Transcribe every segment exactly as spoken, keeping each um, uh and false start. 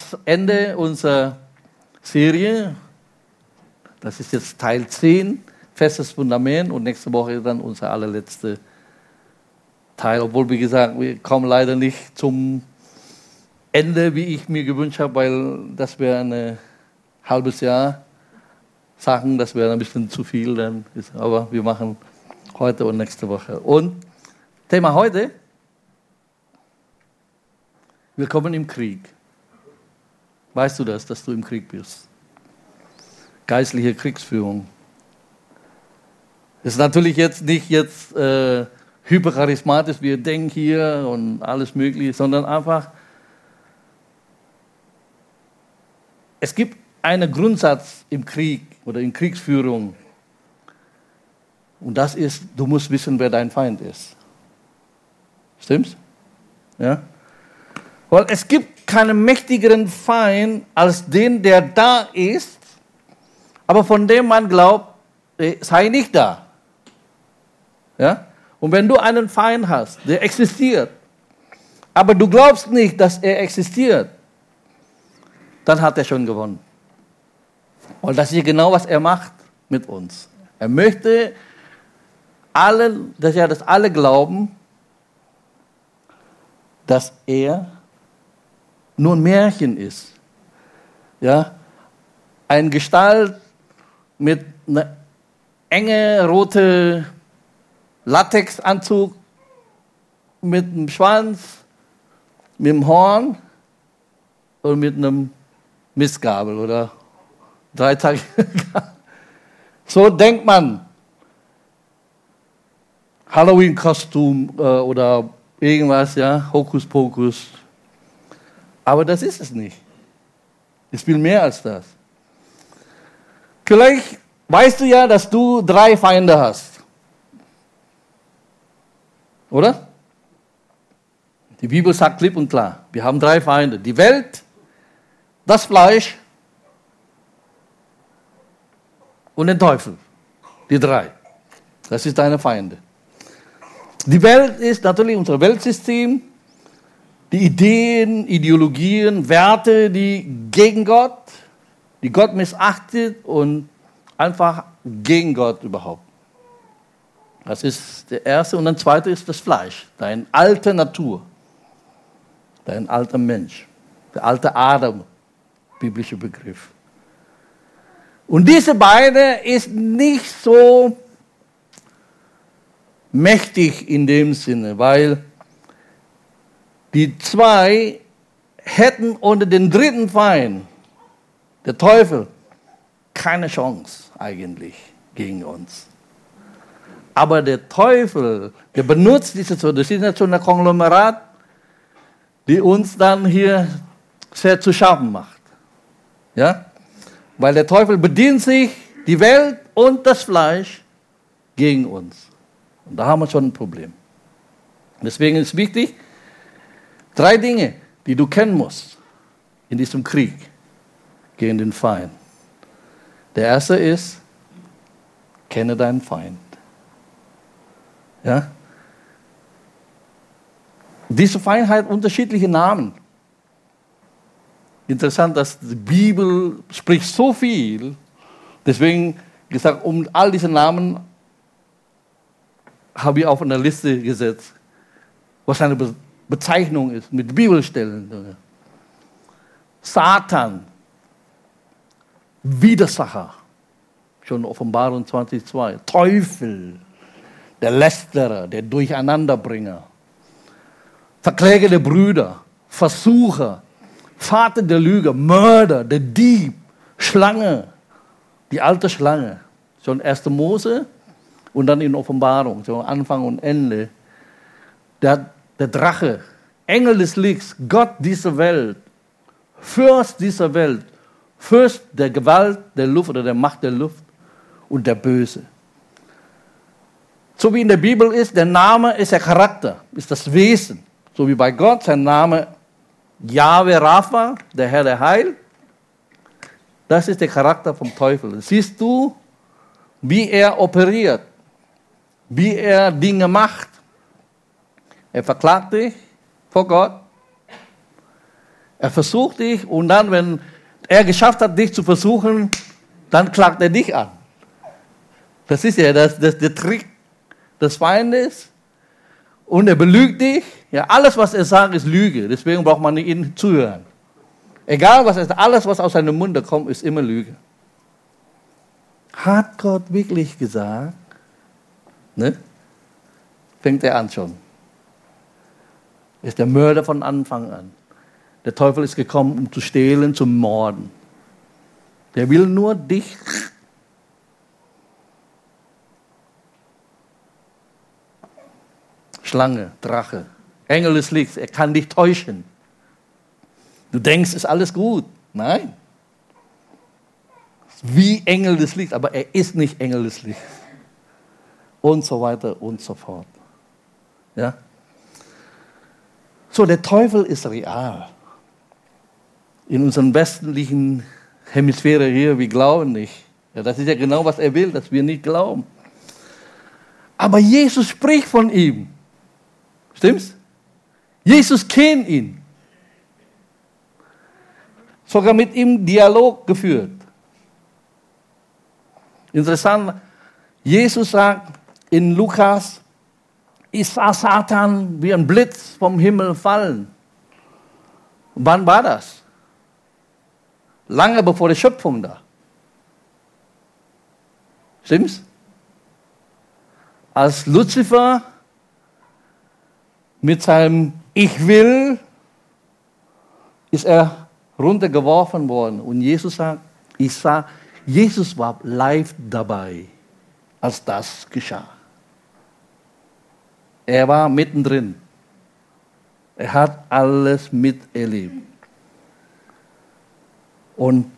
fast Ende unserer Serie. Das ist jetzt Teil zehn, festes Fundament. Und nächste Woche ist dann unser allerletzter Teil. Obwohl, wie gesagt, wir kommen leider nicht zum Ende, wie ich mir gewünscht habe, weil das wäre ein halbes Jahr Sachen, das wäre ein bisschen zu viel. Dann ist, aber wir machen heute und nächste Woche. Und Thema heute: Willkommen im Krieg. Weißt du das, dass du im Krieg bist? Geistliche Kriegsführung. Das ist natürlich jetzt nicht jetzt äh, hypercharismatisch, wir denken hier und alles Mögliche, sondern einfach, es gibt einen Grundsatz im Krieg oder in Kriegsführung. Und das ist, du musst wissen, wer dein Feind ist. Stimmt's? Ja? Weil es gibt keinen mächtigeren Feind als den, der da ist, aber von dem man glaubt, sei nicht da. Ja? Und wenn du einen Feind hast, der existiert, aber du glaubst nicht, dass er existiert, dann hat er schon gewonnen. Und das ist genau, was er macht mit uns. Er möchte, alle, dass ja, dass alle glauben, dass er nur ein Märchen ist. Ja? Eine Gestalt mit einer engen roten Latexanzug, mit einem Schwanz, mit einem Horn und mit einem Mistgabel oder drei Tage. So denkt man. Halloween-Kostüm äh, oder irgendwas, ja, Hokuspokus. Aber das ist es nicht. Es ist viel mehr als das. Vielleicht weißt du ja, dass du drei Feinde hast. Oder? Die Bibel sagt klipp und klar, wir haben drei Feinde. Die Welt, das Fleisch und den Teufel. Die drei. Das ist deine Feinde. Die Welt ist natürlich unser Weltsystem, die Ideen, Ideologien, Werte, die gegen Gott, die Gott missachtet und einfach gegen Gott überhaupt. Das ist der erste. Und der zweite ist das Fleisch, deine alte Natur, dein alter Mensch, der alte Adam, biblischer Begriff. Und diese beide ist nicht so mächtig in dem Sinne, weil die zwei hätten unter den dritten Feind, der Teufel, keine Chance eigentlich gegen uns. Aber der Teufel, der benutzt diese so, das ist nicht so ein Konglomerat, die uns dann hier sehr zu schaffen macht. Ja? Weil der Teufel bedient sich die Welt und das Fleisch gegen uns. Und da haben wir schon ein Problem. Deswegen ist wichtig, drei Dinge, die du kennen musst in diesem Krieg gegen den Feind. Der erste ist, kenne deinen Feind. Ja? Diese Feind hat unterschiedliche Namen. Interessant, dass die Bibel spricht so viel. Deswegen gesagt, um all diese Namen habe ich auf eine Liste gesetzt, was eine Be- Bezeichnung ist mit Bibelstellen. Satan, Widersacher, schon Offenbarung zwanzig zwei. Teufel, der Lästerer, der Durcheinanderbringer. Verkläger der Brüder, Versucher, Vater der Lüge, Mörder, der Dieb, Schlange, die alte Schlange. Schon erste Mose und dann in Offenbarung, so Anfang und Ende. Der, der Drache, Engel des Lichts, Gott dieser Welt, Fürst dieser Welt, Fürst der Gewalt der Luft oder der Macht der Luft und der Böse. So wie in der Bibel ist, der Name ist der Charakter, ist das Wesen. So wie bei Gott, sein Name Jahwe Rapha, der Herr der Heil. Das ist der Charakter vom Teufel. Siehst du, wie er operiert, wie er Dinge macht. Er verklagt dich vor Gott. Er versucht dich und dann, wenn er geschafft hat, dich zu versuchen, dann klagt er dich an. Das ist ja das, das, der Trick des Feindes. Und er belügt dich. Ja, alles, was er sagt, ist Lüge. Deswegen braucht man nicht ihm zuhören. Egal, was er sagt, alles, was aus seinem Mund kommt, ist immer Lüge. Hat Gott wirklich gesagt? Ne? Fängt er an schon. Ist der Mörder von Anfang an. Der Teufel ist gekommen, um zu stehlen, zu morden. Der will nur dich. Schlange, Drache, Engel des Lichts, er kann dich täuschen. Du denkst, ist alles gut. Nein. Wie Engel des Lichts, aber er ist nicht Engel des Lichts. Und so weiter und so fort. Ja? So, der Teufel ist real. In unserer westlichen Hemisphäre hier, wir glauben nicht. Ja, das ist ja genau, was er will, dass wir nicht glauben. Aber Jesus spricht von ihm. Stimmt's? Jesus kennt ihn. Sogar mit ihm Dialog geführt. Interessant, Jesus sagt in Lukas, ich sah Satan wie ein Blitz vom Himmel fallen. Wann war das? Lange bevor die Schöpfung da. Stimmt's? Als Luzifer mit seinem Ich will ist er runtergeworfen worden. Und Jesus sagt, ich sah, Jesus war live dabei, als das geschah. Er war mittendrin. Er hat alles miterlebt. Und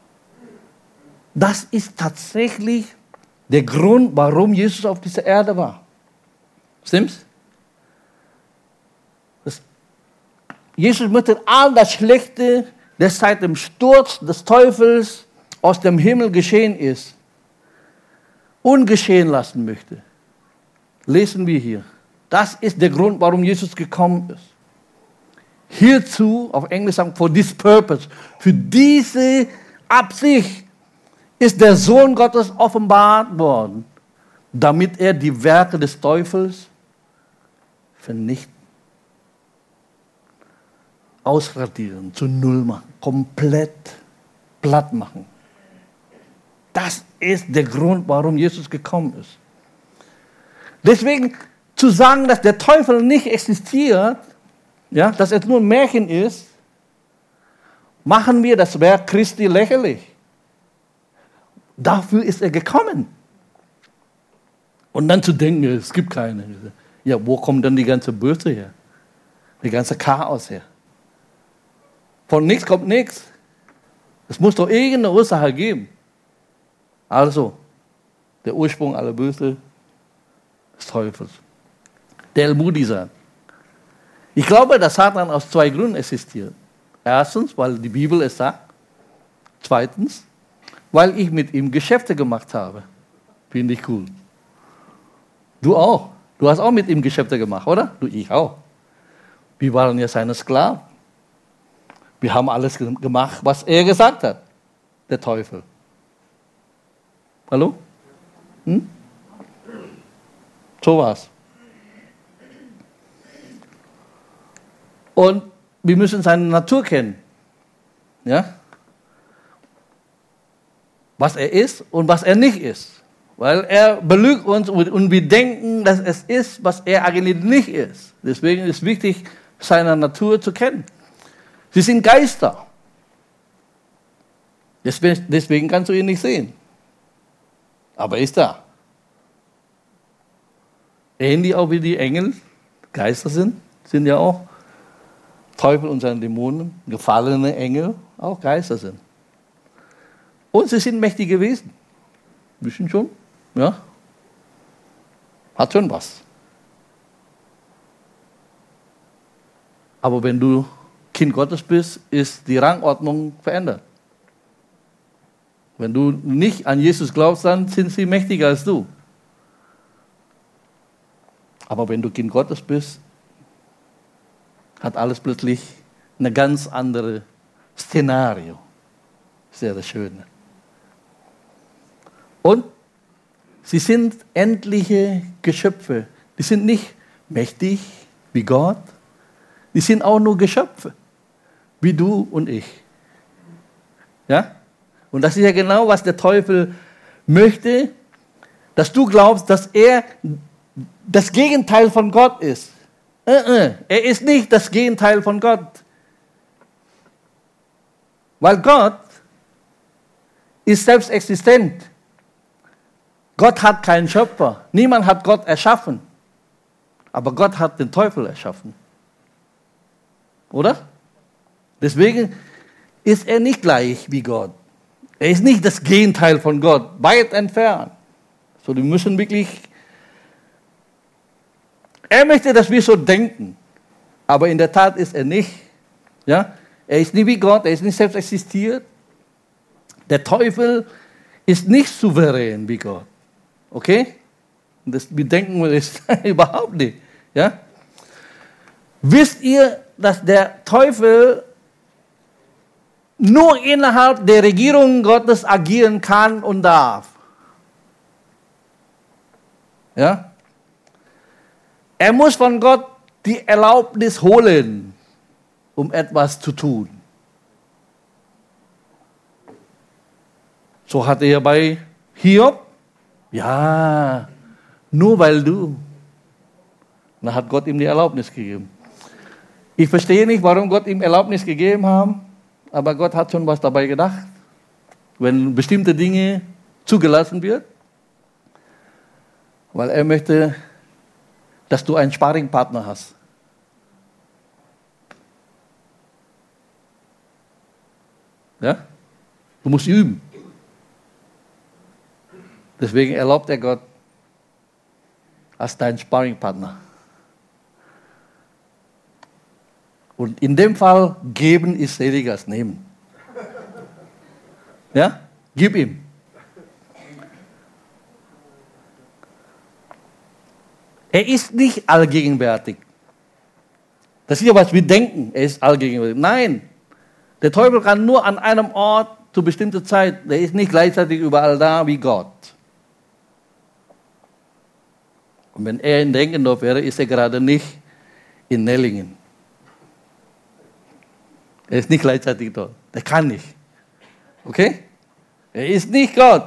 das ist tatsächlich der Grund, warum Jesus auf dieser Erde war. Stimmt's? Das, Jesus möchte all das Schlechte, das seit dem Sturz des Teufels aus dem Himmel geschehen ist, ungeschehen lassen möchte. Lesen wir hier. Das ist der Grund, warum Jesus gekommen ist. Hierzu, auf Englisch sagen, for this purpose, für diese Absicht ist der Sohn Gottes offenbart worden, damit er die Werke des Teufels vernichten, ausradieren, zu Null machen, komplett platt machen. Das ist der Grund, warum Jesus gekommen ist. Deswegen zu sagen, dass der Teufel nicht existiert, ja, dass es nur ein Märchen ist, machen wir das Werk Christi lächerlich. Dafür ist er gekommen. Und dann zu denken, es gibt keine. Ja, wo kommt dann die ganze Böse her? Die ganze Chaos her? Von nichts kommt nichts. Es muss doch irgendeine Ursache geben. Also, der Ursprung aller Böse des Teufels. Del Moody sagt, ich glaube, dass Satan aus zwei Gründen existiert. Erstens, weil die Bibel es sagt. Zweitens, weil ich mit ihm Geschäfte gemacht habe. Finde ich cool. Du auch. Du hast auch mit ihm Geschäfte gemacht, oder? Du, ich auch. Wir waren ja seine Sklaven. Wir haben alles gemacht, was er gesagt hat. Der Teufel. Hallo? Hm? So war's. Und wir müssen seine Natur kennen. Ja? Was er ist und was er nicht ist. Weil er belügt uns und wir denken, dass es ist, was er eigentlich nicht ist. Deswegen ist es wichtig, seine Natur zu kennen. Sie sind Geister. Deswegen, deswegen kannst du ihn nicht sehen. Aber er ist da. Ähnlich auch wie die Engel, Geister sind, sind ja auch Teufel und seine Dämonen, gefallene Engel, auch Geister sind. Und sie sind mächtige Wesen. Wissen schon, ja? Hat schon was. Aber wenn du Kind Gottes bist, ist die Rangordnung verändert. Wenn du nicht an Jesus glaubst, dann sind sie mächtiger als du. Aber wenn du Kind Gottes bist, hat alles plötzlich eine ganz andere Szenario. Sehr schön. Und sie sind endliche Geschöpfe. Die sind nicht mächtig wie Gott. Die sind auch nur Geschöpfe, wie du und ich. Ja? Und das ist ja genau, was der Teufel möchte, dass du glaubst, dass er das Gegenteil von Gott ist. Er ist nicht das Gegenteil von Gott. Weil Gott ist selbst existent. Gott hat keinen Schöpfer. Niemand hat Gott erschaffen. Aber Gott hat den Teufel erschaffen. Oder? Deswegen ist er nicht gleich wie Gott. Er ist nicht das Gegenteil von Gott. Weit entfernt. So, die müssen wirklich... Er möchte, dass wir so denken. Aber in der Tat ist er nicht. Ja? Er ist nicht wie Gott. Er ist nicht selbst existiert. Der Teufel ist nicht souverän wie Gott. Okay? Das, wir denken das überhaupt nicht. Ja? Wisst ihr, dass der Teufel nur innerhalb der Regierung Gottes agieren kann und darf? Ja? Er muss von Gott die Erlaubnis holen, um etwas zu tun. So hat er bei Hiob, ja, nur weil du. Dann hat Gott ihm die Erlaubnis gegeben. Ich verstehe nicht, warum Gott ihm Erlaubnis gegeben hat, aber Gott hat schon was dabei gedacht. Wenn bestimmte Dinge zugelassen wird, weil er möchte, dass du einen Sparringpartner hast. Ja? Du musst üben. Deswegen erlaubt er Gott als dein Sparringpartner. Und in dem Fall, geben ist seliger als nehmen. Ja? Gib ihm. Er ist nicht allgegenwärtig. Das ist ja, was wir denken. Er ist allgegenwärtig. Nein, der Teufel kann nur an einem Ort zu bestimmter Zeit. Er ist nicht gleichzeitig überall da wie Gott. Und wenn er in Denkendorf wäre, ist er gerade nicht in Nellingen. Er ist nicht gleichzeitig dort. Er kann nicht. Okay? Er ist nicht Gott.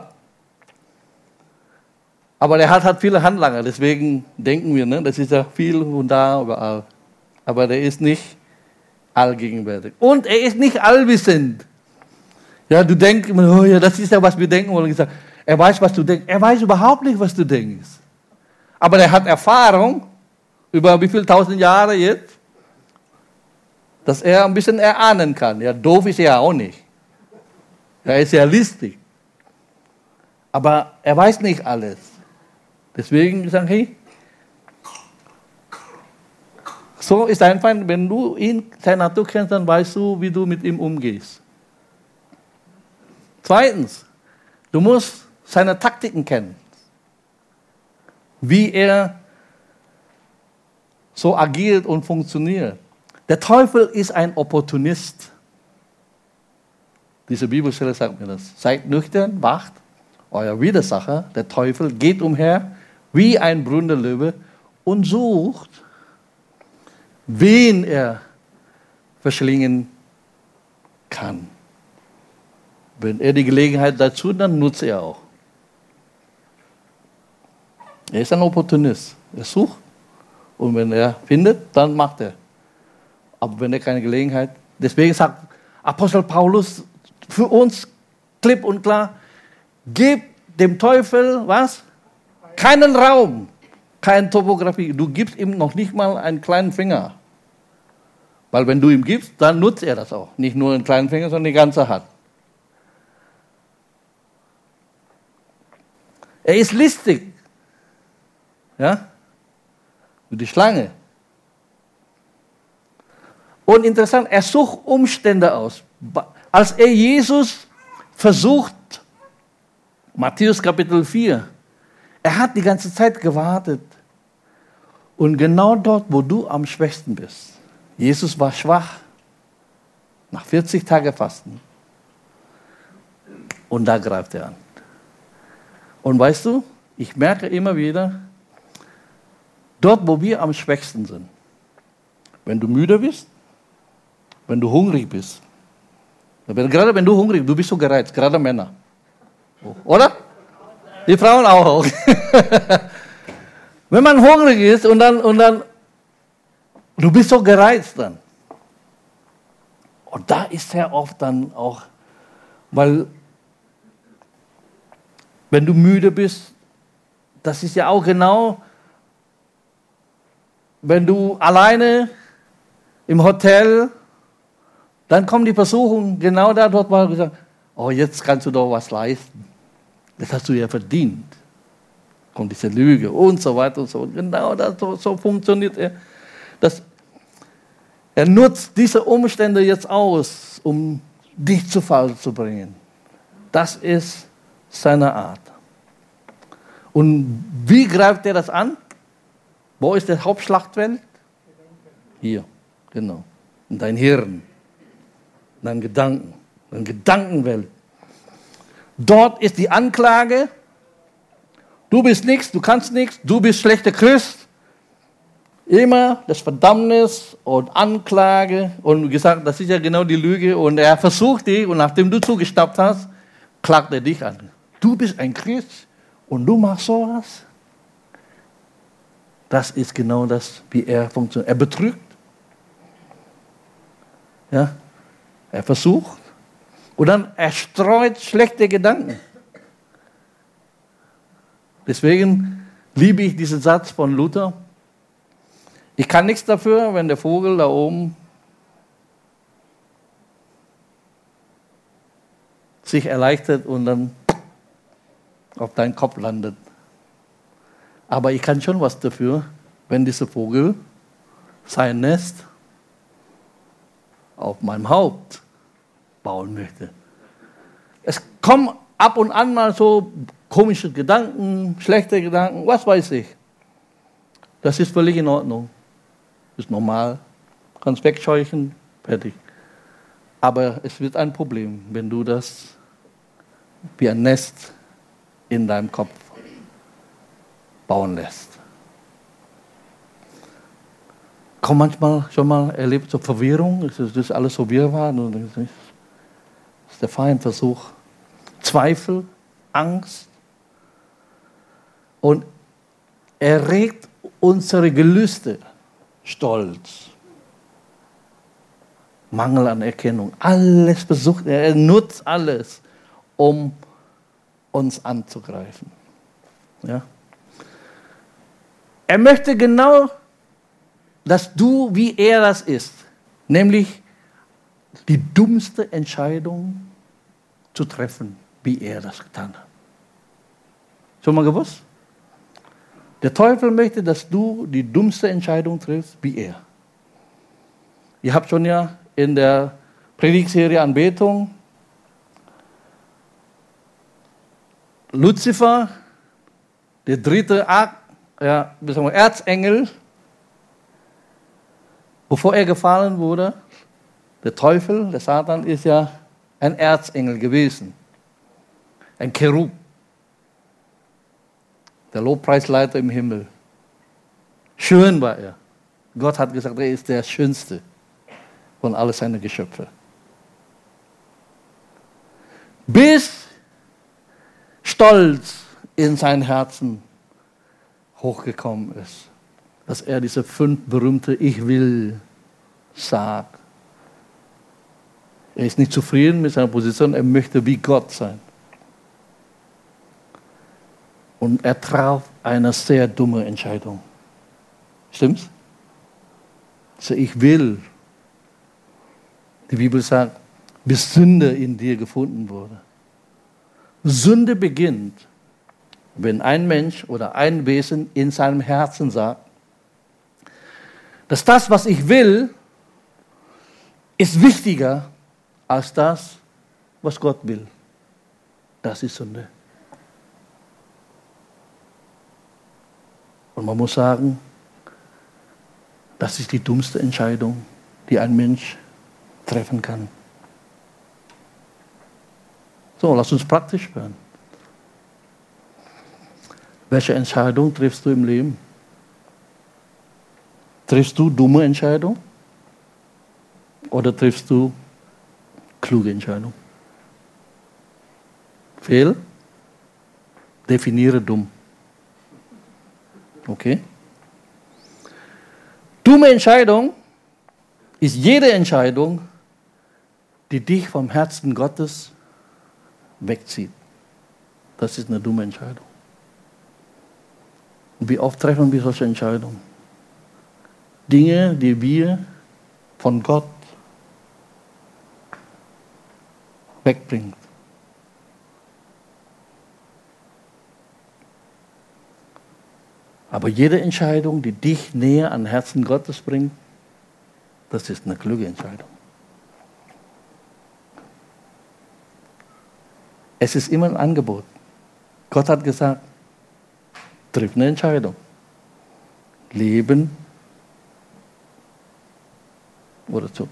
Aber er hat, hat viele Handlanger, deswegen denken wir, ne, das ist ja viel und da, überall. Aber er ist nicht allgegenwärtig. Und er ist nicht allwissend. Ja, du denkst, oh ja, das ist ja, was wir denken. Und ich sage, er weiß, was du denkst. Er weiß überhaupt nicht, was du denkst. Aber er hat Erfahrung, über wie viele tausend Jahre jetzt, dass er ein bisschen erahnen kann. Ja, doof ist er auch nicht. Er ist ja listig. Aber er weiß nicht alles. Deswegen sagen, hey, so ist ein Feind, wenn du ihn, seine Natur kennst, dann weißt du, wie du mit ihm umgehst. Zweitens, du musst seine Taktiken kennen. Wie er so agiert und funktioniert. Der Teufel ist ein Opportunist. Diese Bibelstelle sagt mir das. Seid nüchtern, wacht. Euer Widersacher, der Teufel, geht umher wie ein brüllender Löwe und sucht, wen er verschlingen kann. Wenn er die Gelegenheit dazu, dann nutzt er auch. Er ist ein Opportunist. Er sucht und wenn er findet, dann macht er. Aber wenn er keine Gelegenheit, deswegen sagt Apostel Paulus für uns klipp und klar, gib dem Teufel was? Keinen Raum, keine Topografie. Du gibst ihm noch nicht mal einen kleinen Finger. Weil wenn du ihm gibst, dann nutzt er das auch. Nicht nur einen kleinen Finger, sondern die ganze Hand. Er ist listig. Ja? Wie die Schlange. Und interessant, er sucht Umstände aus. Als er Jesus versucht, Matthäus Kapitel vier, er hat die ganze Zeit gewartet. Und genau dort, wo du am schwächsten bist. Jesus war schwach. Nach vierzig Tagen Fasten. Und da greift er an. Und weißt du, ich merke immer wieder, dort, wo wir am schwächsten sind, wenn du müde bist, wenn du hungrig bist, gerade wenn du hungrig bist, du bist so gereizt, gerade Männer. Oder? Die Frauen auch. Wenn man hungrig ist und dann, und dann, du bist so gereizt dann. Und da ist er oft dann auch, weil wenn du müde bist, das ist ja auch genau, wenn du alleine im Hotel, dann kommt die Versuchung, genau da dort mal gesagt, oh, jetzt kannst du doch was leisten. Das hast du ja verdient. Kommt diese Lüge und so weiter und so. Und genau das, so, so funktioniert er. Das, er nutzt diese Umstände jetzt aus, um dich zu Fall zu bringen. Das ist seine Art. Und wie greift er das an? Wo ist der Hauptschlachtfeld? Hier, genau. In dein Hirn, in deinen Gedanken, in deine Gedankenwelt. Dort ist die Anklage. Du bist nichts, du kannst nichts, du bist schlechter Christ. Immer das Verdammnis und Anklage und gesagt, das ist ja genau die Lüge. Und er versucht dich, und nachdem du zugestappt hast, klagt er dich an. Du bist ein Christ und du machst sowas. Das ist genau das, wie er funktioniert. Er betrügt. Ja? Er versucht. Und dann er streut schlechte Gedanken. Deswegen liebe ich diesen Satz von Luther. Ich kann nichts dafür, wenn der Vogel da oben sich erleichtert und dann auf deinen Kopf landet. Aber ich kann schon was dafür, wenn dieser Vogel sein Nest auf meinem Haupt bauen möchte. Es kommen ab und an mal so komische Gedanken, schlechte Gedanken, was weiß ich. Das ist völlig in Ordnung. Ist normal. Kannst wegscheuchen, fertig. Aber es wird ein Problem, wenn du das wie ein Nest in deinem Kopf bauen lässt. Komm manchmal schon mal erlebt so Verwirrung, das ist alles so wirrwarr. Das ist der Feindversuch. Zweifel, Angst. Und er regt unsere Gelüste, Stolz, Mangel an Erkennung, alles versucht er, er nutzt alles, um uns anzugreifen. Ja? Er möchte genau, dass du wie er das ist, nämlich die dummste Entscheidung zu treffen, wie er das getan hat. Schon mal gewusst? Der Teufel möchte, dass du die dummste Entscheidung triffst, wie er. Ihr habt schon ja in der Predigtserie Anbetung Luzifer, der dritte Akt, ja, Erzengel, bevor er gefallen wurde, der Teufel, der Satan, ist ja ein Erzengel gewesen, ein Cherub. Der Lobpreisleiter im Himmel. Schön war er. Gott hat gesagt, er ist der Schönste von all seinen Geschöpfen. Bis Stolz in sein Herzen hochgekommen ist, dass er diese fünf berühmte Ich will sagt. Er ist nicht zufrieden mit seiner Position, er möchte wie Gott sein. Und er traf eine sehr dumme Entscheidung. Stimmt's? Also ich will. Die Bibel sagt, bis Sünde in dir gefunden wurde. Sünde beginnt, wenn ein Mensch oder ein Wesen in seinem Herzen sagt, dass das, was ich will, ist wichtiger als das, was Gott will. Das ist Sünde. Und man muss sagen, das ist die dummste Entscheidung, die ein Mensch treffen kann. So, lass uns praktisch werden. Welche Entscheidung triffst du im Leben? Triffst du dumme Entscheidungen? Oder triffst du kluge Entscheidungen? Fehl? Definiere dumm. Okay? Dumme Entscheidung ist jede Entscheidung, die dich vom Herzen Gottes wegzieht. Das ist eine dumme Entscheidung. Und wie oft treffen wir solche Entscheidungen? Dinge, die wir von Gott wegbringen. Aber jede Entscheidung, die dich näher an Herzen Gottes bringt, das ist eine kluge Entscheidung. Es ist immer ein Angebot. Gott hat gesagt, triff eine Entscheidung. Leben oder Tod.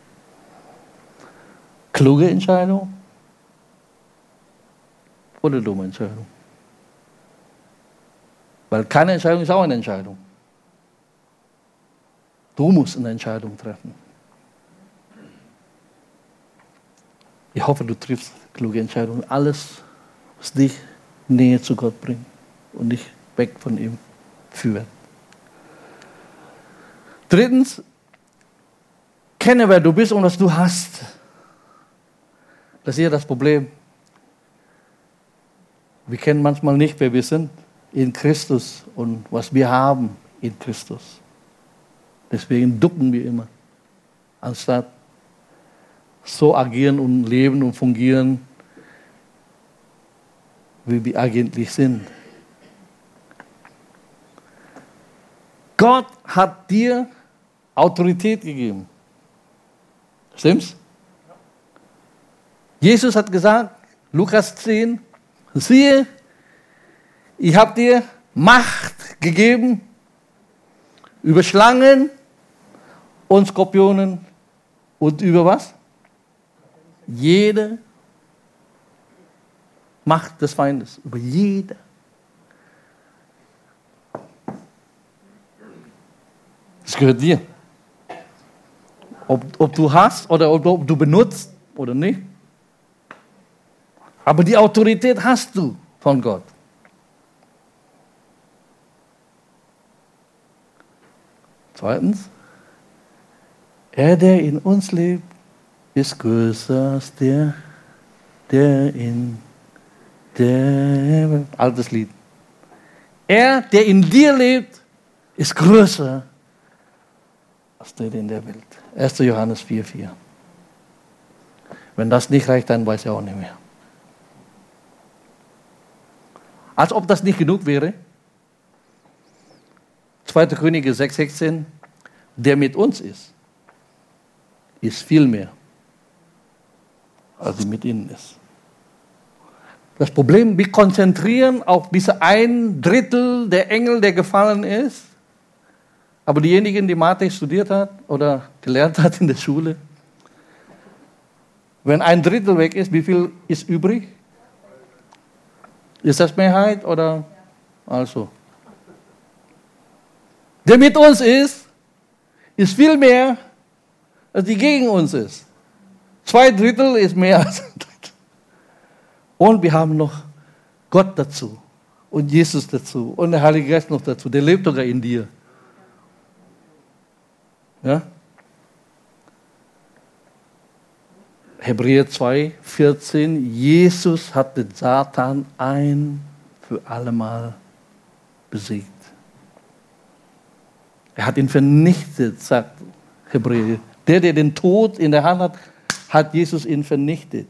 Kluge Entscheidung oder dumme Entscheidung. Weil keine Entscheidung ist auch eine Entscheidung. Du musst eine Entscheidung treffen. Ich hoffe, du triffst kluge Entscheidungen. Alles, was dich näher zu Gott bringt und dich weg von ihm führt. Drittens, kenne, wer du bist und was du hast. Das ist hier das Problem. Wir kennen manchmal nicht, wer wir sind in Christus und was wir haben in Christus. Deswegen ducken wir immer, anstatt so agieren und leben und fungieren, wie wir eigentlich sind. Gott hat dir Autorität gegeben. Stimmt's? Jesus hat gesagt, Lukas zehn, siehe, ich habe dir Macht gegeben über Schlangen und Skorpionen und über was? Jede Macht des Feindes, über jede. Das gehört dir. Ob, ob du hast oder ob, ob du benutzt oder nicht. Aber die Autorität hast du von Gott. Zweitens, er, der in uns lebt, ist größer als der, der in der, altes Lied. Er, der in dir lebt, ist größer als der in der Welt. erster Johannes vier vier. Wenn das nicht reicht, dann weiß er auch nicht mehr. Als ob das nicht genug wäre. zweiter Könige sechs sechzehn. Der mit uns ist, ist viel mehr, als mit ihnen ist. Das Problem, wir konzentrieren auf diese ein Drittel der Engel, der gefallen ist. Aber diejenigen, die Mathe studiert hat oder gelernt hat in der Schule, wenn ein Drittel weg ist, wie viel ist übrig? Ist das Mehrheit oder? Also. Der mit uns ist, ist viel mehr, als die gegen uns ist. Zwei Drittel ist mehr als ein Drittel. Und wir haben noch Gott dazu und Jesus dazu und der Heilige Geist noch dazu. Der lebt sogar in dir. Ja? Hebräer zwei vierzehn. Jesus hat den Satan ein für allemal besiegt. Er hat ihn vernichtet, sagt Hebräer. Der, der den Tod in der Hand hat, hat Jesus ihn vernichtet.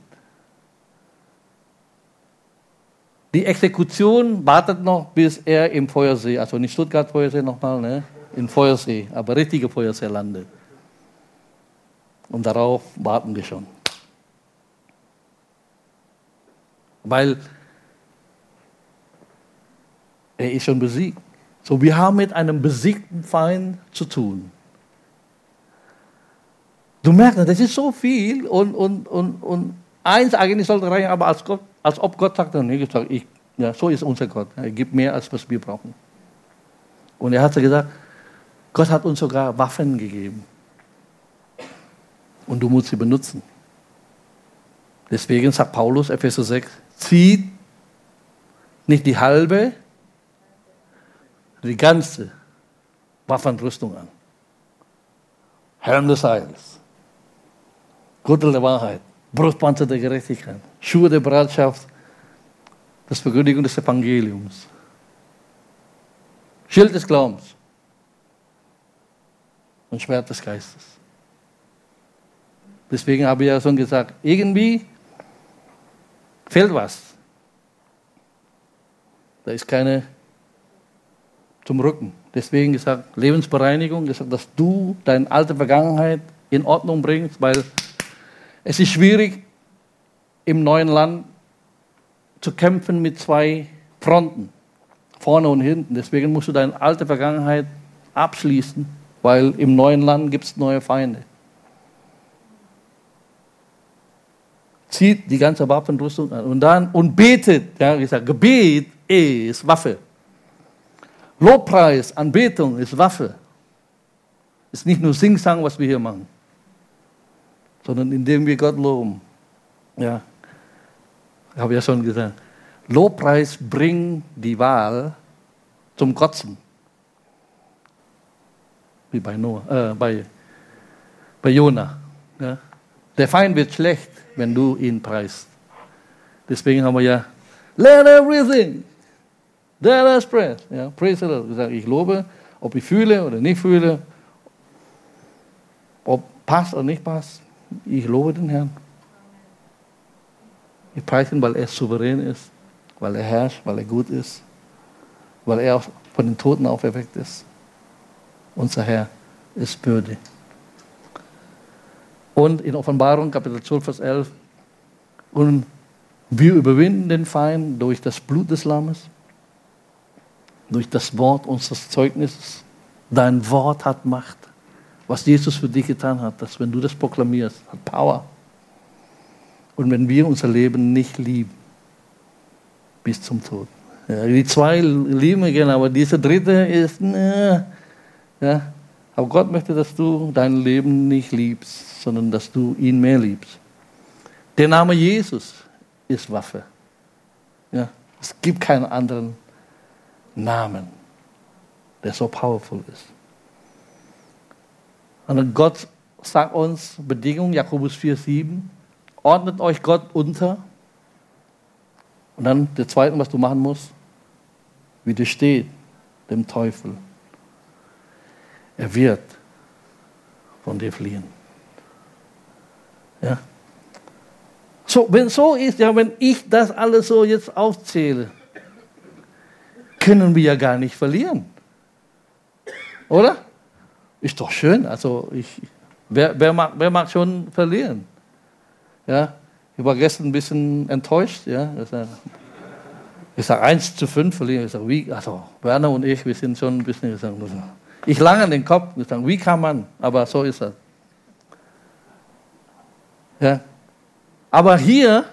Die Exekution wartet noch, bis er im Feuersee, also nicht Stuttgart Feuersee nochmal, ne? Im Feuersee, aber richtige Feuersee landet. Und darauf warten wir schon. Weil er ist schon besiegt. So, wir haben mit einem besiegten Feind zu tun. Du merkst, das ist so viel und, und, und, und eins eigentlich sollte reichen, aber als, Gott, als ob Gott sagt, nee, gesagt, ich, ja, so ist unser Gott. Er gibt mehr, als was wir brauchen. Und er hat gesagt, Gott hat uns sogar Waffen gegeben. Und du musst sie benutzen. Deswegen sagt Paulus, Epheser sechs, zieht nicht die halbe, die ganze Waffenrüstung an. Helm des Heils, Gürtel der Wahrheit, Brustpanzer der Gerechtigkeit, Schuhe der Bereitschaft, das Verkündigung des Evangeliums, Schild des Glaubens und Schwert des Geistes. Deswegen habe ich ja schon gesagt, irgendwie fehlt was. Da ist keine zum Rücken. Deswegen gesagt, Lebensbereinigung, gesagt, dass du deine alte Vergangenheit in Ordnung bringst, weil es ist schwierig, im neuen Land zu kämpfen mit zwei Fronten, vorne und hinten. Deswegen musst du deine alte Vergangenheit abschließen, weil im neuen Land gibt es neue Feinde. Zieht die ganze Waffenrüstung an und dann und betet. Ja, gesagt, Gebet ist Waffe. Lobpreis, Anbetung ist Waffe. Ist nicht nur Singsang, was wir hier machen, sondern indem wir Gott loben. Ja, habe ich ja schon gesagt. Lobpreis bringt die Wahl zum Kotzen. Wie bei Noah, äh, bei, bei Jona. Ja. Der Feind wird schlecht, wenn du ihn preist. Deswegen haben wir ja, let everything, let us praise. Ja, praise the Lord. Gesagt, ich lobe, ob ich fühle oder nicht fühle, ob passt oder nicht passt. Ich lobe den Herrn. Ich preise ihn, weil er souverän ist, weil er herrscht, weil er gut ist, weil er auch von den Toten auferweckt ist. Unser Herr ist würdig. Und in Offenbarung, Kapitel zwölf, Vers elf, und wir überwinden den Feind durch das Blut des Lammes, durch das Wort unseres Zeugnisses. Dein Wort hat Macht. Was Jesus für dich getan hat, dass wenn du das proklamierst, hat Power. Und wenn wir unser Leben nicht lieben, bis zum Tod. Ja, die zwei lieben wir gerne, aber diese dritte ist, ne, ja. Aber Gott möchte, dass du dein Leben nicht liebst, sondern dass du ihn mehr liebst. Der Name Jesus ist Waffe. Ja, es gibt keinen anderen Namen, der so powerful ist. Und Gott sagt uns, Bedingung, Jakobus vier, sieben, ordnet euch Gott unter. Und dann der zweite, was du machen musst, widersteht dem Teufel. Er wird von dir fliehen. Ja. So, wenn so ist, ja, wenn ich das alles so jetzt aufzähle, können wir ja gar nicht verlieren. Oder? Ist doch schön. Also ich, wer, wer, mag, wer mag schon verlieren? Ja, ich war gestern ein bisschen enttäuscht. Ja, ich sage eins zu fünf verlieren. Ich sage, wie? Also Werner und ich, wir sind schon ein bisschen gesagt. Ich lange den Kopf und sage, wie kann man? Aber so ist es. Ja. Aber hier,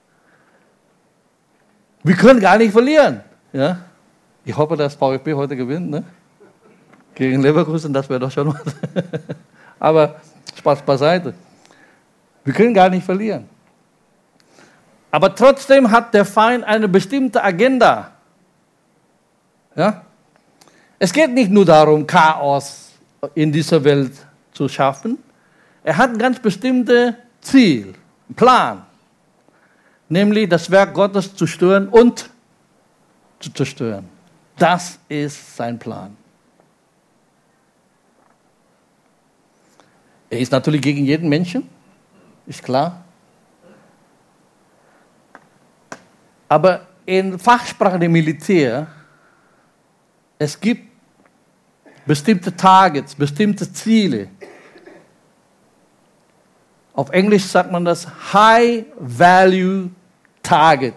wir können gar nicht verlieren. Ja. Ich hoffe, dass VfB heute gewinnt, ne? Gegen Leverkusen, das wäre doch schon was. Aber Spaß beiseite. Wir können gar nicht verlieren. Aber trotzdem hat der Feind eine bestimmte Agenda. Ja? Es geht nicht nur darum, Chaos in dieser Welt zu schaffen. Er hat ein ganz bestimmtes Ziel, einen Plan. Nämlich das Werk Gottes zu stören und zu zerstören. Das ist sein Plan. Er ist natürlich gegen jeden Menschen, ist klar. Aber in Fachsprache der Militär, es gibt bestimmte Targets, bestimmte Ziele. Auf Englisch sagt man das High Value Target.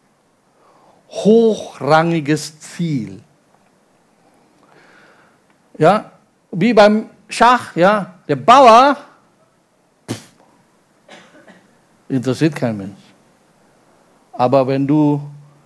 Hochrangiges Ziel. Ja, wie beim Schach, ja, der Bauer interessiert kein Mensch. Aber wenn du,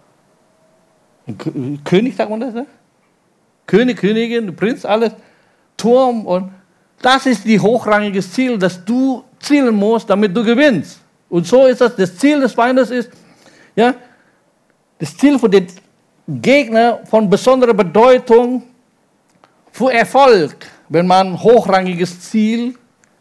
König, sagt man das, ne? König, Königin, Prinz, alles, Turm, und das ist die hochrangige Ziel, das du zielen musst, damit du gewinnst. Und so ist das, das Ziel des Feindes ist, ja, das Ziel für den Gegner von besonderer Bedeutung für Erfolg, wenn man ein hochrangiges Ziel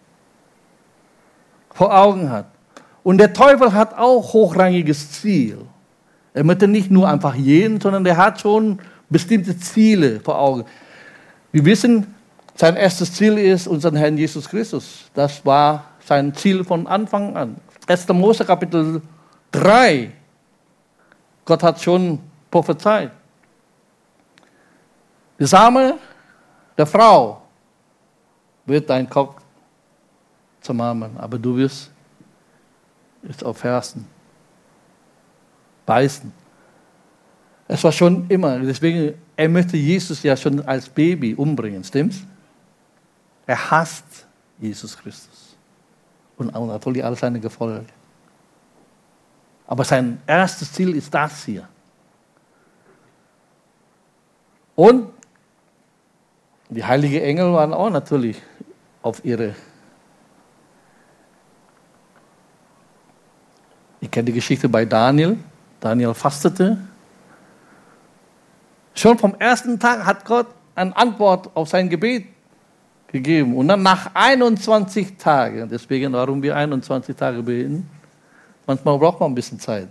vor Augen hat. Und der Teufel hat auch hochrangiges Ziel. Er möchte nicht nur einfach jeden, sondern er hat schon bestimmte Ziele vor Augen. Wir wissen, sein erstes Ziel ist unseren Herrn Jesus Christus. Das war sein Ziel von Anfang an. erster Mose Kapitel drei. Gott hat schon prophezeit. Der Same der Frau wird dein Kopf zermalmen, aber du wirst es aufherzen, beißen. Es war schon immer, deswegen, er möchte Jesus ja schon als Baby umbringen, stimmt's? Er hasst Jesus Christus und auch natürlich all seine Gefolge. Aber sein erstes Ziel ist das hier. Und die heiligen Engel waren auch natürlich auf ihre. Ich kenne die Geschichte bei Daniel. Daniel fastete. Schon vom ersten Tag hat Gott eine Antwort auf sein Gebet gegeben. Und dann nach einundzwanzig Tagen, deswegen warum wir einundzwanzig Tage beten, manchmal braucht man ein bisschen Zeit.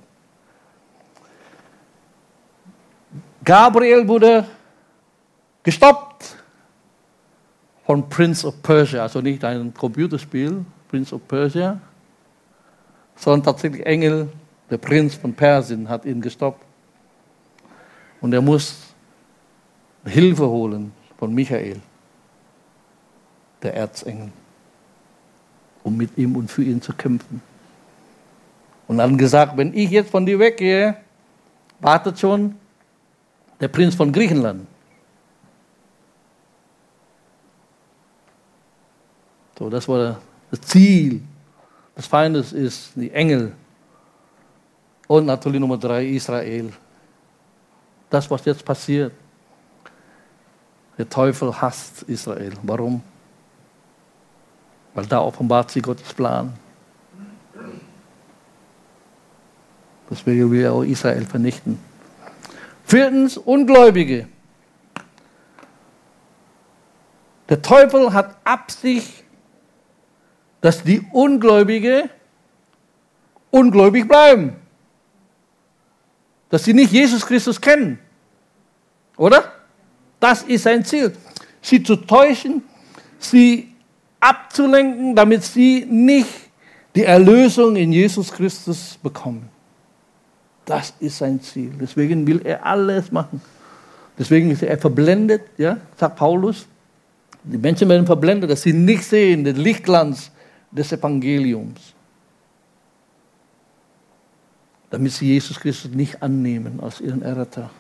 Gabriel wurde gestoppt von Prince of Persia, also nicht ein Computerspiel, Prince of Persia, sondern tatsächlich Engel, der Prinz von Persien, hat ihn gestoppt. Und er muss Hilfe holen von Michael, der Erzengel, um mit ihm und für ihn zu kämpfen. Und dann gesagt, wenn ich jetzt von dir weggehe, wartet schon der Prinz von Griechenland. So, das war das Ziel des Feindes, ist die Engel. Und natürlich Nummer drei, Israel. Das, was jetzt passiert. Der Teufel hasst Israel. Warum? Weil da offenbart sich Gottes Plan. Deswegen will er auch Israel vernichten. Viertens, Ungläubige. Der Teufel hat Absicht, dass die Ungläubige ungläubig bleiben. Dass sie nicht Jesus Christus kennen. Oder? Das ist sein Ziel. Sie zu täuschen, sie abzulenken, damit sie nicht die Erlösung in Jesus Christus bekommen. Das ist sein Ziel. Deswegen will er alles machen. Deswegen ist er verblendet, ja, sagt Paulus. Die Menschen werden verblendet, dass sie nicht sehen den Lichtglanz des Evangeliums. Damit sie Jesus Christus nicht annehmen als ihren Erretter.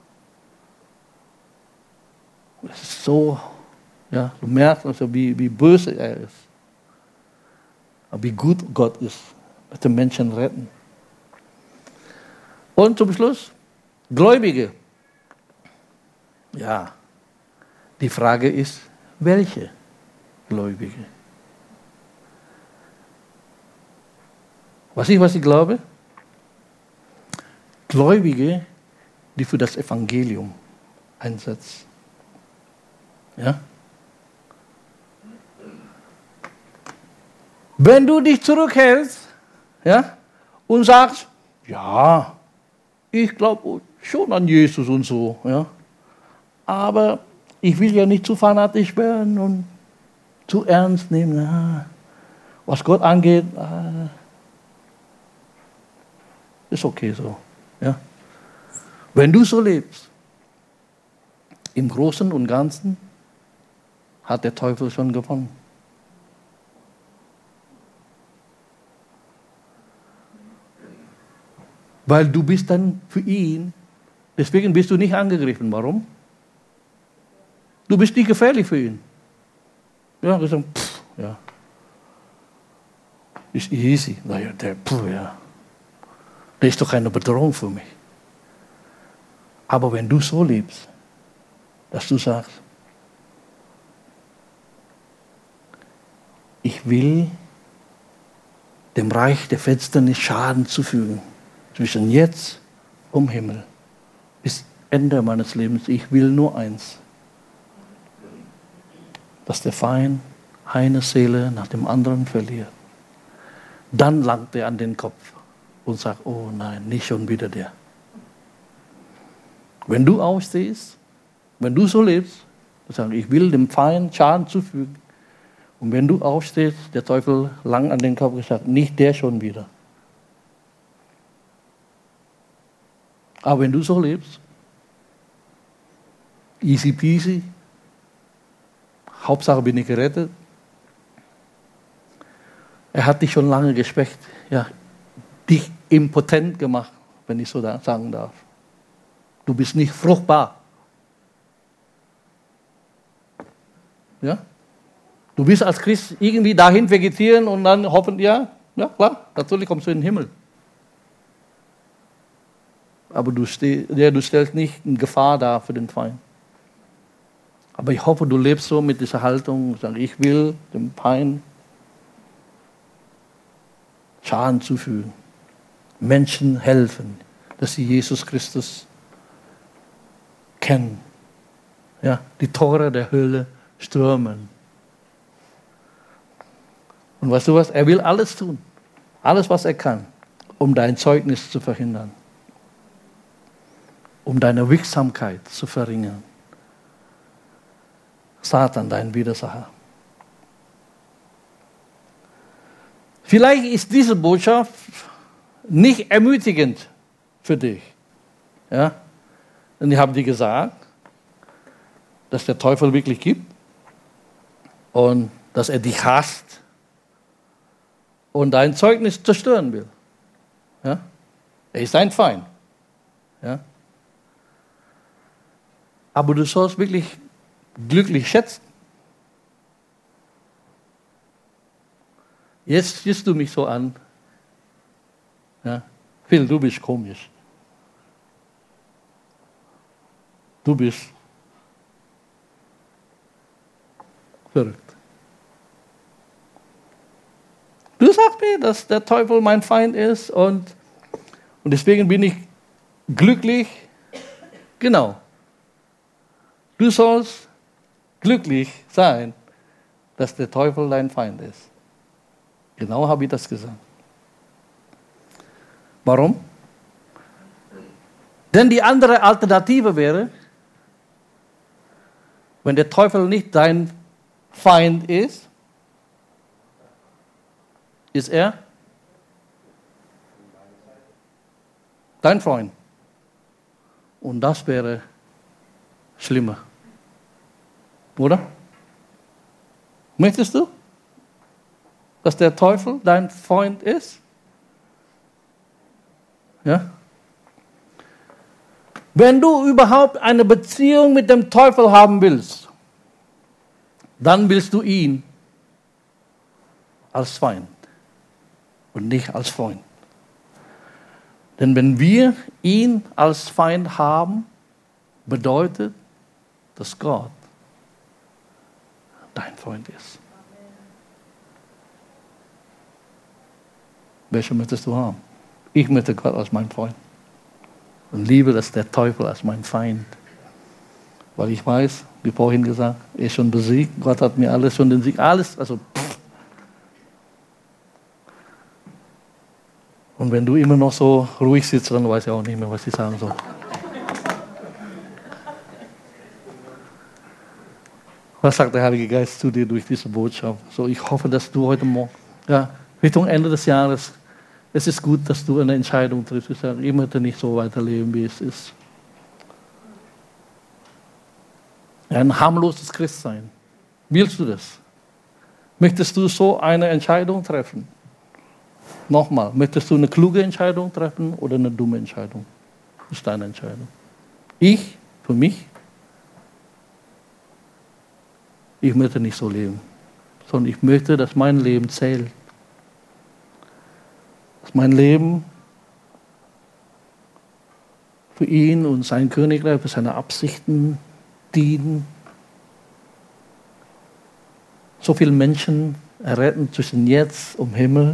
Das ist so, ja, du merkst also, wie, wie böse er ist. Aber wie gut Gott ist, mit den Menschen retten. Und zum Schluss, Gläubige. Ja, die Frage ist, welche Gläubige? Was ich, was ich glaube? Gläubige, die für das Evangelium einsetzen. Ja? Wenn du dich zurückhältst, ja, und sagst, ja, ich glaube schon an Jesus und so, ja, aber ich will ja nicht zu fanatisch werden und zu ernst nehmen. Ja. Was Gott angeht, ist okay so. Ja. Wenn du so lebst, im Großen und Ganzen hat der Teufel schon gewonnen. Weil du bist dann für ihn, deswegen bist du nicht angegriffen. Warum? Du bist nicht gefährlich für ihn. Ja, gesagt, pff, ja. ist easy. Naja, der, puh, ja. Der ist doch keine Bedrohung für mich. Aber wenn du so lebst, dass du sagst, ich will dem Reich der Finsternis Schaden zufügen, zwischen jetzt und Himmel, bis Ende meines Lebens. Ich will nur eins, dass der Feind eine Seele nach dem anderen verliert. Dann langt er an den Kopf und sagt, oh nein, nicht schon wieder der. Wenn du aufstehst, wenn du so lebst, sagst, ich will dem Feind Schaden zufügen. Und wenn du aufstehst, der Teufel lang an den Kopf gesagt, nicht der schon wieder. Aber wenn du so lebst, easy peasy, Hauptsache bin ich gerettet. Er hat dich schon lange geschwächt, ja, dich impotent gemacht, wenn ich so sagen darf. Du bist nicht fruchtbar. Ja? Du bist als Christ irgendwie dahin vegetieren und dann hoffen, ja, ja klar, natürlich kommst du in den Himmel. Aber du, steh, ja, du stellst nicht eine Gefahr dar für den Feind. Aber ich hoffe, du lebst so mit dieser Haltung, sag, ich will dem Feind Schaden zufügen, Menschen helfen, dass sie Jesus Christus kennen. Ja, die Tore der Hölle stürmen. Und weißt du was? Er will alles tun, alles was er kann, um dein Zeugnis zu verhindern, um deine Wirksamkeit zu verringern. Satan, dein Widersacher. Vielleicht ist diese Botschaft nicht ermutigend für dich. Ja? Und ich habe dir gesagt, dass der Teufel wirklich gibt und dass er dich hasst und dein Zeugnis zerstören will. Ja? Er ist dein Feind. Ja? Aber du sollst wirklich glücklich schätzen. Jetzt siehst du mich so an. Ja? Phil, du bist komisch. Du bist verrückt. Du sagst mir, dass der Teufel mein Feind ist und, und deswegen bin ich glücklich. Genau. Du sollst glücklich sein, dass der Teufel dein Feind ist. Genau habe ich das gesagt. Warum? Denn die andere Alternative wäre, wenn der Teufel nicht dein Feind ist, ist er dein Freund. Und das wäre schlimmer. Oder? Möchtest du, dass der Teufel dein Freund ist? Ja? Wenn du überhaupt eine Beziehung mit dem Teufel haben willst, dann willst du ihn als Feind und nicht als Freund. Denn wenn wir ihn als Feind haben, bedeutet, dass Gott dein Freund ist. Welche möchtest du haben? Ich möchte Gott als mein Freund. Und liebe, dass der Teufel als mein Feind. Weil ich weiß, wie vorhin gesagt, er ist schon besiegt. Gott hat mir alles schon den Sieg, alles, also pff. Und wenn du immer noch so ruhig sitzt, dann weiß ich auch nicht mehr, was ich sagen soll. Was sagt der Heilige Geist zu dir durch diese Botschaft? So, ich hoffe, dass du heute Morgen, ja, Richtung Ende des Jahres, es ist gut, dass du eine Entscheidung triffst. Ich sage, ich möchte nicht so weiterleben, wie es ist. Ein harmloses Christ sein. Willst du das? Möchtest du so eine Entscheidung treffen? Nochmal, möchtest du eine kluge Entscheidung treffen oder eine dumme Entscheidung? Das ist deine Entscheidung. Ich, für mich, ich möchte nicht so leben, sondern ich möchte, dass mein Leben zählt. dass mein Leben für ihn und sein Königreich, für seine Absichten dienen. So viele Menschen erretten zwischen jetzt und Himmel,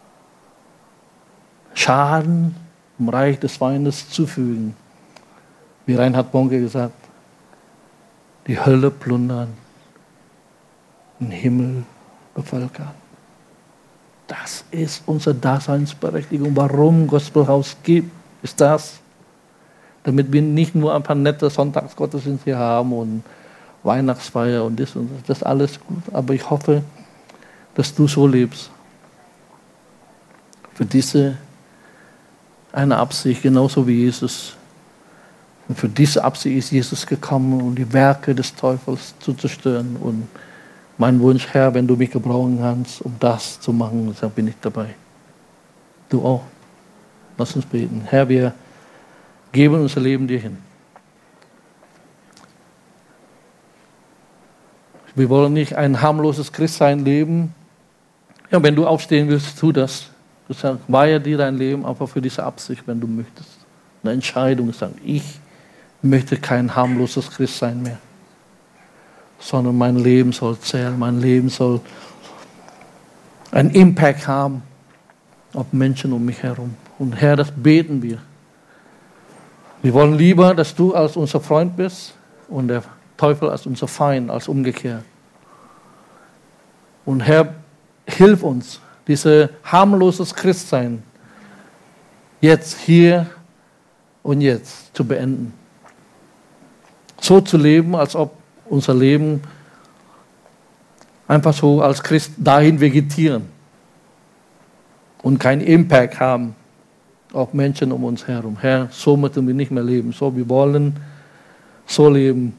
Schaden im Reich des Feindes zufügen. Wie Reinhard Bonke gesagt, die Hölle plundern, den Himmel bevölkern. Das ist unsere Daseinsberechtigung. Warum Gospelhaus gibt, ist das, damit wir nicht nur ein paar nette Sonntagsgottesdienste hier haben und Weihnachtsfeier und das und das. Das ist alles gut. Aber ich hoffe, dass du so lebst. Für diese eine Absicht, genauso wie Jesus. Und für diese Absicht ist Jesus gekommen, um die Werke des Teufels zu zerstören. Und mein Wunsch, Herr, wenn du mich gebrauchen kannst, um das zu machen, dann bin ich dabei. Du auch. Lass uns beten. Herr, wir geben unser Leben dir hin. Wir wollen nicht ein harmloses Christsein leben. Ja, wenn du aufstehen willst, tu das. Du sagst, weihe dir dein Leben einfach für diese Absicht, wenn du möchtest. Eine Entscheidung sagen, ich möchte kein harmloses Christsein mehr, sondern mein Leben soll zählen, mein Leben soll einen Impact haben auf Menschen um mich herum. Und Herr, das beten wir. Wir wollen lieber, dass du als unser Freund bist und der Teufel als unser Feind, als umgekehrt. Und Herr, hilf uns, dieses harmloses Christsein jetzt, hier und jetzt zu beenden. So zu leben, als ob unser Leben einfach so als Christ dahin vegetieren und keinen Impact haben auf Menschen um uns herum. Herr, so möchten wir nicht mehr leben. So, wir wollen so leben.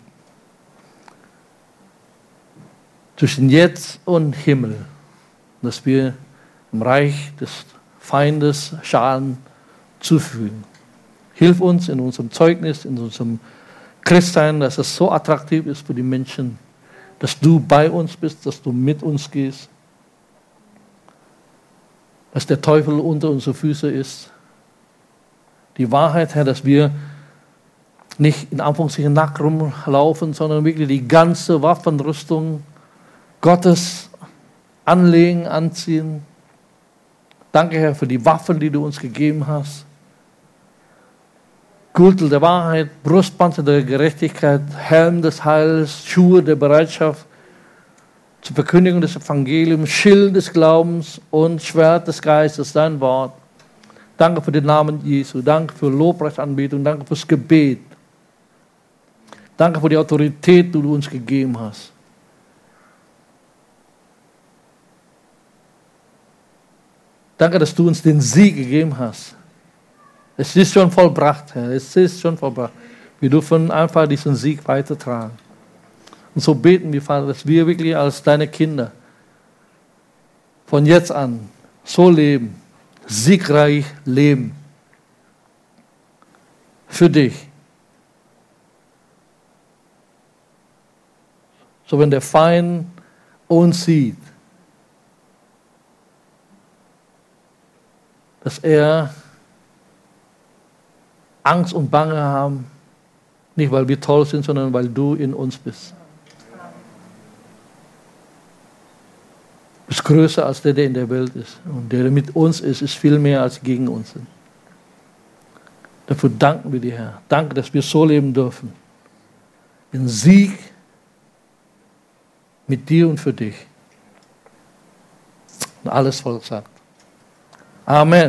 Zwischen jetzt und Himmel, dass wir im Reich des Feindes Schaden zufügen. Hilf uns in unserem Zeugnis, in unserem Christsein, dass es so attraktiv ist für die Menschen, dass du bei uns bist, dass du mit uns gehst, dass der Teufel unter unsere Füße ist. Die Wahrheit, Herr, dass wir nicht in Anführungszeichen nackt rumlaufen, sondern wirklich die ganze Waffenrüstung Gottes anlegen, anziehen. Danke, Herr, für die Waffen, die du uns gegeben hast. Gürtel der Wahrheit, Brustpanzer der Gerechtigkeit, Helm des Heils, Schuhe der Bereitschaft zur Verkündigung des Evangeliums, Schild des Glaubens und Schwert des Geistes, dein Wort. Danke für den Namen Jesu, danke für Lobpreisanbetung, danke fürs Gebet. Danke für die Autorität, die du uns gegeben hast. Danke, dass du uns den Sieg gegeben hast. Es ist schon vollbracht, Herr. Es ist schon vollbracht. Wir dürfen einfach diesen Sieg weitertragen. Und so beten wir, Vater, dass wir wirklich als deine Kinder von jetzt an so leben, siegreich leben. Für dich. So, wenn der Feind uns sieht, dass er Angst und Bange haben, nicht weil wir toll sind, sondern weil du in uns bist. Du bist größer als der, der in der Welt ist. Und der, der mit uns ist, ist viel mehr als gegen uns sind. Dafür danken wir dir, Herr. Danke, dass wir so leben dürfen. In Sieg mit dir und für dich. Und alles Volk sagt Amen.